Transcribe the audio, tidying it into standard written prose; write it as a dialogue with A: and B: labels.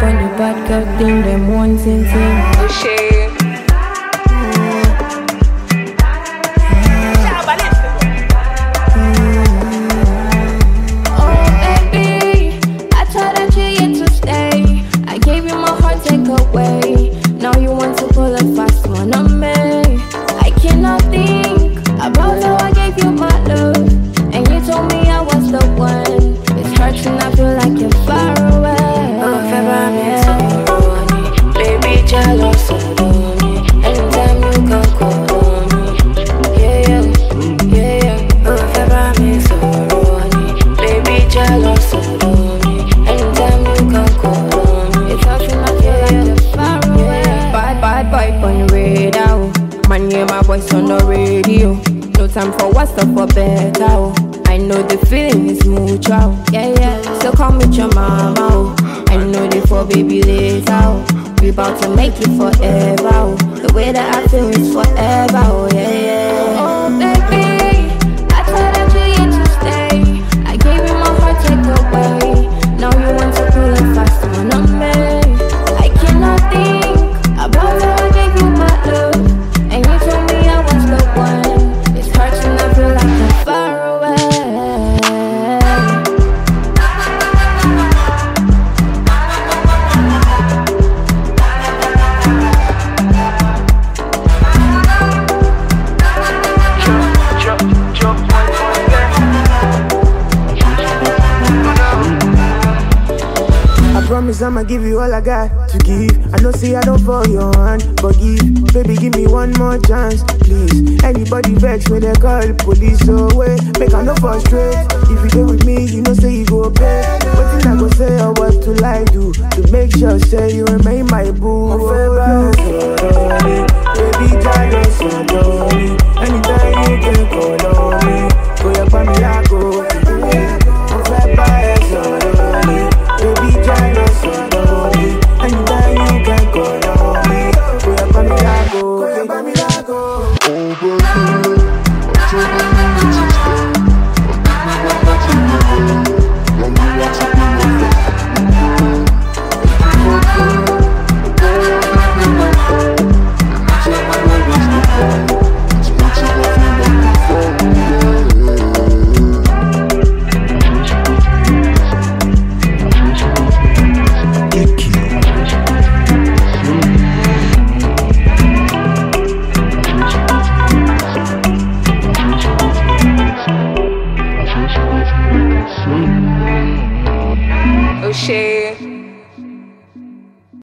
A: on the bad girl thing, them one thing.
B: Oh shit.
A: Oh baby, I thought that you yet to stay. I gave you my heart, take away. Now you want to pull a fast one on me. I cannot think about how I gave you my love, and you told me I was the one. It's hurting, I feel like you're far away.
C: Baby, jealous of me. Anytime you can call me. Yeah, yeah, yeah. Oh, February, me so running. Baby, jealous of me. Anytime you can call me.
A: It's hurting, I feel like you're far away. Bad boy on the radar. Man, hear my voice on the radio. No time for what's up for better. I know the feeling is mutual. Yeah. So come with your mama. I know they for baby later. We about to make it forever. The way that I feel is forever. Yeah. Oh baby, I thought that you yet to stay. I gave you my heart, take away. Now you want to pull a fast one on me. I cannot think about how I gave you my love, and you told me I was the one. It's hurting, I feel like I'm far away.
D: I promise I'ma give you all I got to give. I know say I don't fall your hand, but baby, give me one more chance, please. Anybody vex when they call the police away, make I no frustrate. If you stay with me, you know say you go pay. What thing I go say or what to lie do to make sure say you remain my boo. Baby, jealous of me. Anytime you can call on me, go up on me, I go. Baby, jealous of me. Anytime you can call on me, go up on me, I go. Go up on me, I go.
B: Oh shit.